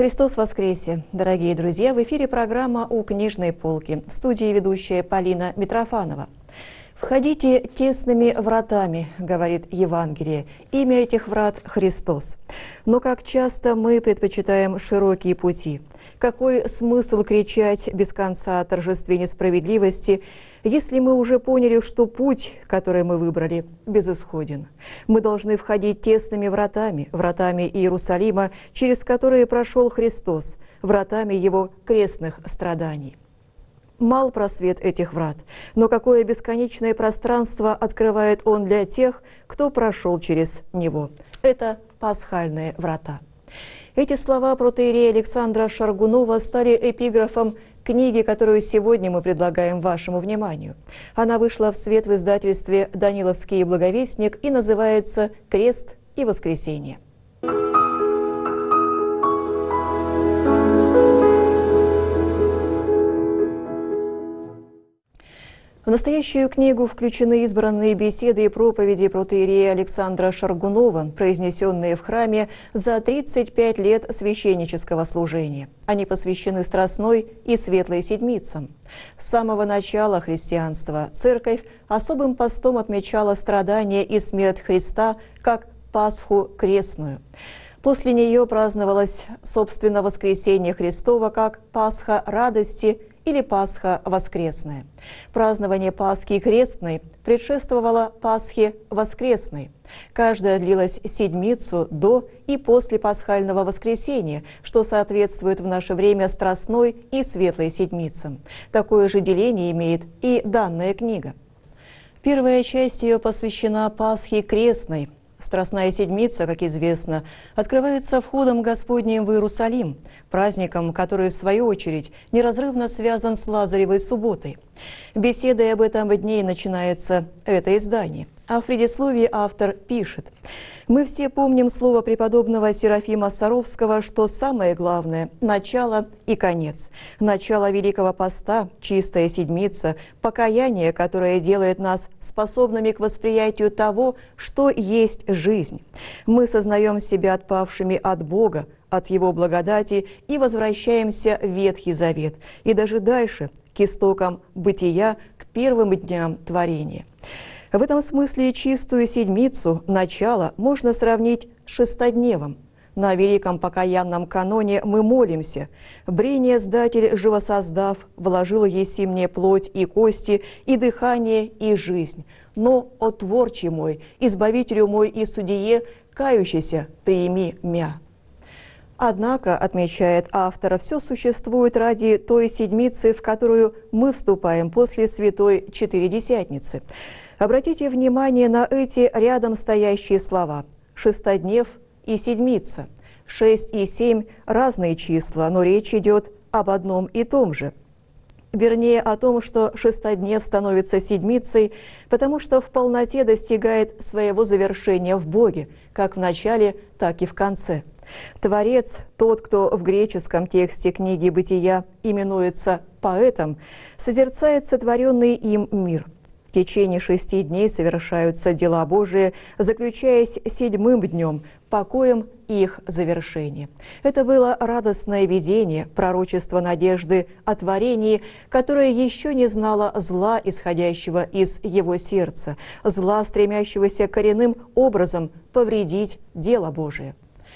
Христос воскресе! Дорогие друзья, в эфире программа «У книжной полки». В студии ведущая Полина Митрофанова. «Входите тесными вратами», — говорит Евангелие. Имя этих врат — Христос. Но как часто мы предпочитаем широкие пути? Какой смысл кричать без конца о торжестве несправедливости, если мы уже поняли, что путь, который мы выбрали, безысходен? Мы должны входить тесными вратами, вратами Иерусалима, через которые прошел Христос, вратами Его крестных страданий. Мал просвет этих врат, но какое бесконечное пространство открывает Он для тех, кто прошел через него. Это пасхальные врата. Эти слова протоиерея Александра Шаргунова стали эпиграфом книги, которую сегодня мы предлагаем вашему вниманию. Она вышла в свет в издательстве «Даниловский благовестник» и называется «Крест и воскресение». В настоящую книгу включены избранные беседы и проповеди протоиерея Александра Шаргунова, произнесенные в храме за 35 лет священнического служения. Они посвящены Страстной и Светлой Седмицам. С самого начала христианства Церковь особым постом отмечала страдания и смерть Христа как Пасху крестную. После нее праздновалось, собственно, воскресение Христова как Пасха радости или Пасха воскресная. Празднование Пасхи крестной предшествовало Пасхе воскресной. Каждая длилась седмицу до и после пасхального воскресения, что соответствует в наше время Страстной и Светлой Седмицам. Такое же деление имеет и данная книга. Первая часть ее посвящена Пасхе крестной. Страстная Седмица, как известно, открывается входом Господним в Иерусалим, праздником, который, в свою очередь, неразрывно связан с Лазаревой субботой. Беседой об этом дне начинается это издание. А в предисловии автор пишет: «Мы все помним слово преподобного Серафима Саровского, что самое главное – начало и конец. Начало Великого Поста, чистая седмица, покаяние, которое делает нас способными к восприятию того, что есть жизнь. Мы сознаем себя отпавшими от Бога, от Его благодати и возвращаемся в Ветхий Завет, и даже дальше, к истокам бытия, к первым дням творения». В этом смысле чистую седмицу, начало, можно сравнить с шестодневом. На великом покаянном каноне мы молимся: «Брение Сдатель, живосоздав, вложил еси мне плоть и кости, и дыхание, и жизнь. Но, о Творче мой, Избавителю мой и Судье, кающийся, приими мя». Однако, отмечает автор, все существует ради той седмицы, в которую мы вступаем после Святой Четыредесятницы. Обратите внимание на эти рядом стоящие слова: шестоднев и седмица. 6 и 7 – разные числа, но речь идет об одном и том же. Вернее, о том, что шестоднев становится седмицей, потому что в полноте достигает своего завершения в Боге, как в начале, так и в конце. Творец, тот, кто в греческом тексте книги «Бытия» именуется поэтом, созерцает сотворенный им мир. В течение 6 дней совершаются дела Божии, заключаясь 7-м днем, покоем их завершения. Это было радостное видение, пророчество надежды о творении, которое еще не знало зла, исходящего из его сердца, зла, стремящегося коренным образом повредить дело Божие.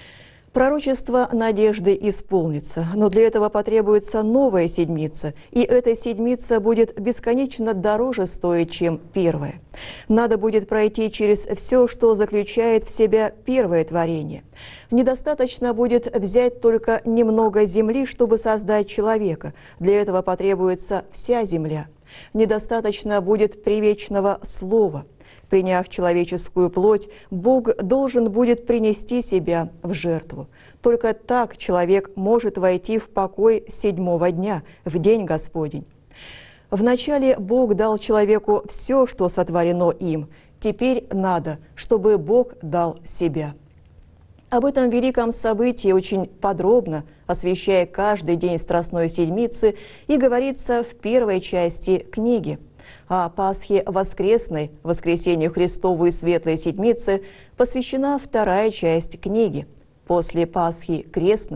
Пророчество надежды исполнится, но для этого потребуется новая седмица, и эта седмица будет бесконечно дороже стоить, чем первая. Надо будет пройти через все, что заключает в себя первое творение. Недостаточно будет взять только немного земли, чтобы создать человека. Для этого потребуется вся земля. Недостаточно будет привечного слова. Приняв человеческую плоть, Бог должен будет принести себя в жертву. Только так человек может войти в покой 7-го дня, в день Господень. Вначале Бог дал человеку все, что сотворено им. Теперь надо, чтобы Бог дал себя. Об этом великом событии очень подробно, освещая каждый день Страстной Седмицы, и говорится в первой части книги. А Пасхе воскресной, воскресению Христову и Светлой Седмице, посвящена вторая часть книги. После Пасхи крестной,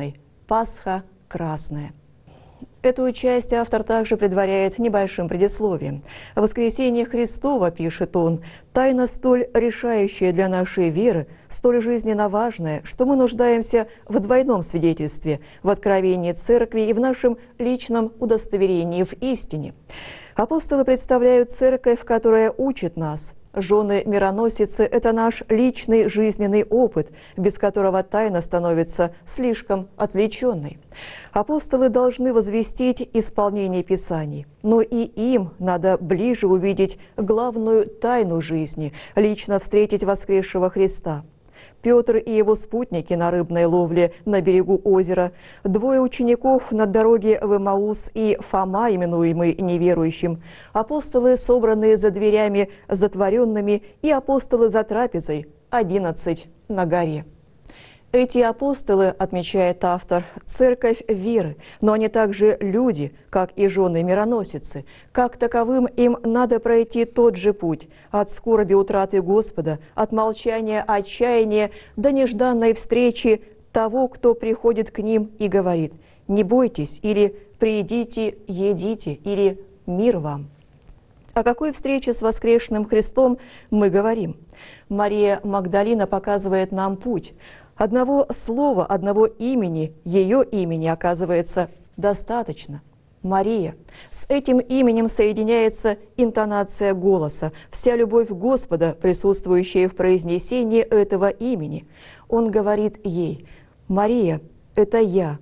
Пасха красная. Эту часть автор также предваряет небольшим предисловием. «Воскресение Христово, — пишет он, — тайна столь решающая для нашей веры, столь жизненно важная, что мы нуждаемся в двойном свидетельстве, в откровении Церкви и в нашем личном удостоверении в истине. Апостолы представляют Церковь, которая учит нас. Жены-мироносицы – это наш личный жизненный опыт, без которого тайна становится слишком отвлеченной. Апостолы должны возвестить исполнение Писаний, но и им надо ближе увидеть главную тайну жизни, лично встретить воскресшего Христа. Петр и его спутники на рыбной ловле на берегу озера, двое учеников на дороге в Эмаус и Фома, именуемый неверующим, апостолы, собранные за дверями затворенными, и апостолы за трапезой, 11 на горе. Эти апостолы, отмечает автор, церковь веры, но они также люди, как и жены-мироносицы. Как таковым им надо пройти тот же путь от скорби утраты Господа, от молчания отчаяния до нежданной встречи того, кто приходит к ним и говорит: «Не бойтесь» или «Придите, едите» или «Мир вам». О какой встрече с воскресшим Христом мы говорим? Мария Магдалина показывает нам путь. Одного слова, одного имени, ее имени, оказывается, достаточно. Мария. С этим именем соединяется интонация голоса, вся любовь Господа, присутствующая в произнесении этого имени. Он говорит ей: «Мария, это я,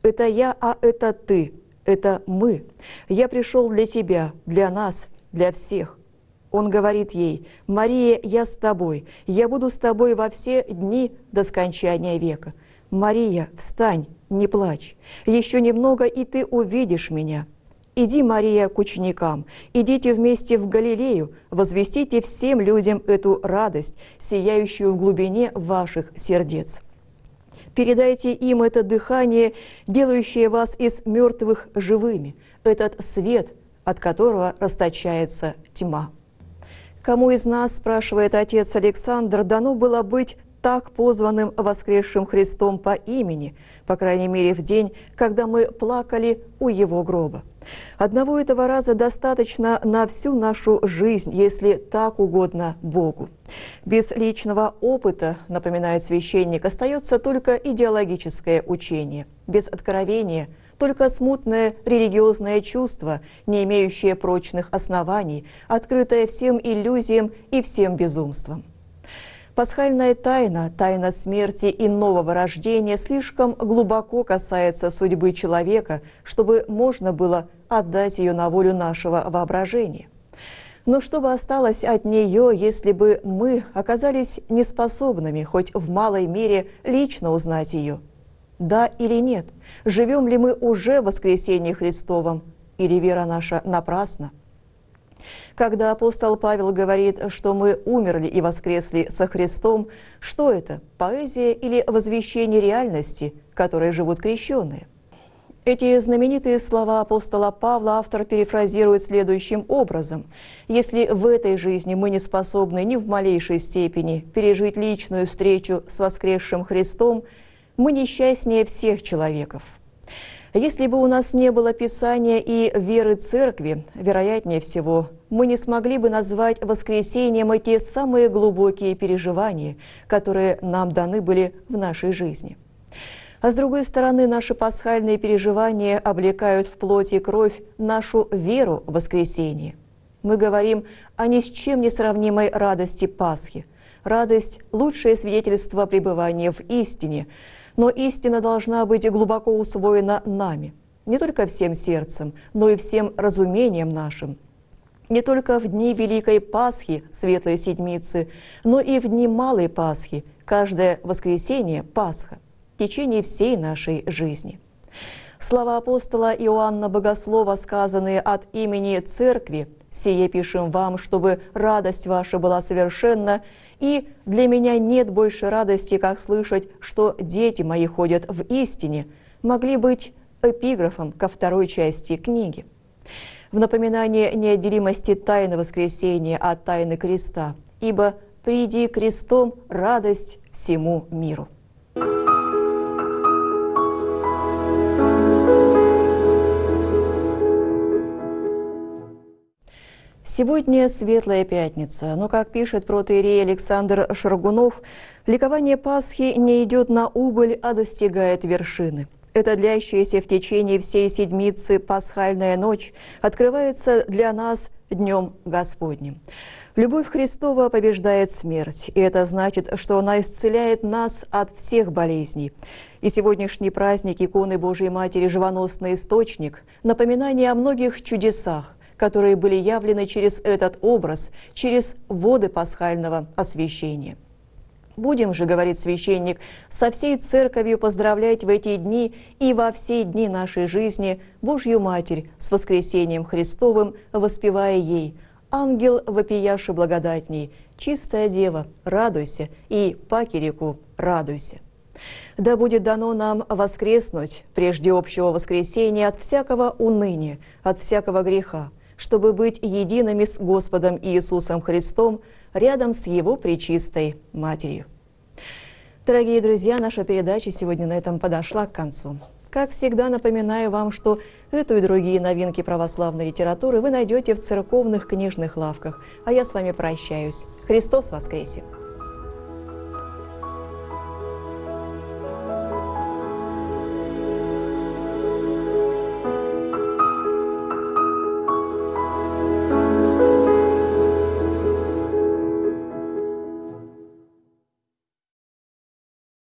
а это ты, это мы. Я пришел для тебя, для нас, для всех». Он говорит ей: «Мария, я с тобой, я буду с тобой во все дни до скончания века. Мария, встань, не плачь, еще немного, и ты увидишь меня. Иди, Мария, к ученикам, идите вместе в Галилею, возвестите всем людям эту радость, сияющую в глубине ваших сердец. Передайте им это дыхание, делающее вас из мертвых живыми, этот свет, от которого расточается тьма». Кому из нас, спрашивает отец Александр, дано было быть так позванным воскресшим Христом по имени, по крайней мере в день, когда мы плакали у Его гроба? Одного этого раза достаточно на всю нашу жизнь, если так угодно Богу. Без личного опыта, напоминает священник, остается только идеологическое учение. Без откровения – только смутное религиозное чувство, не имеющее прочных оснований, открытое всем иллюзиям и всем безумствам. Пасхальная тайна, тайна смерти и нового рождения слишком глубоко касается судьбы человека, чтобы можно было отдать ее на волю нашего воображения. Но что бы осталось от нее, если бы мы оказались неспособными хоть в малой мере лично узнать ее? Да или нет? Живем ли мы уже в воскресении Христовом, или вера наша напрасна? Когда апостол Павел говорит, что мы умерли и воскресли со Христом, что это, поэзия или возвещение реальности, которой живут крещенные? Эти знаменитые слова апостола Павла автор перефразирует следующим образом: «Если в этой жизни мы не способны ни в малейшей степени пережить личную встречу с воскресшим Христом, мы несчастнее всех человеков. Если бы у нас не было Писания и веры Церкви, вероятнее всего, мы не смогли бы назвать воскресением эти самые глубокие переживания, которые нам даны были в нашей жизни. А с другой стороны, наши пасхальные переживания облекают в плоть и кровь нашу веру в воскресение. Мы говорим о ни с чем не сравнимой радости Пасхи. Радость – лучшее свидетельство пребывания в истине, но истина должна быть глубоко усвоена нами, не только всем сердцем, но и всем разумением нашим. Не только в дни Великой Пасхи, Светлой Седмицы, но и в дни Малой Пасхи, каждое воскресенье – Пасха, в течение всей нашей жизни. Слова апостола Иоанна Богослова, сказанные от имени Церкви: «Сие пишем вам, чтобы радость ваша была совершенна, и для меня нет больше радости, как слышать, что дети мои ходят в истине», могли быть эпиграфом ко второй части книги. В напоминание неотделимости тайны воскресения от тайны креста, ибо «приди крестом радость всему миру». Сегодня Светлая Пятница, но, как пишет протоиерей Александр Шаргунов, ликование Пасхи не идет на убыль, а достигает вершины. Эта длящаяся в течение всей седмицы пасхальная ночь открывается для нас Днем Господним. Любовь Христова побеждает смерть, и это значит, что она исцеляет нас от всех болезней. И сегодняшний праздник иконы Божией Матери «Живоносный источник» – напоминание о многих чудесах, которые были явлены через этот образ, через воды пасхального освящения. Будем же, говорит священник, со всей Церковью поздравлять в эти дни и во все дни нашей жизни Божью Матерь с воскресением Христовым, воспевая ей: «Ангел вопияши благодатней, чистая дева, радуйся, и пакерику радуйся». Да будет дано нам воскреснуть прежде общего воскресения от всякого уныния, от всякого греха, чтобы быть едиными с Господом Иисусом Христом, рядом с Его пречистой Матерью. Дорогие друзья, наша передача сегодня на этом подошла к концу. Как всегда, напоминаю вам, что эту и другие новинки православной литературы вы найдете в церковных книжных лавках. А я с вами прощаюсь. Христос воскресе!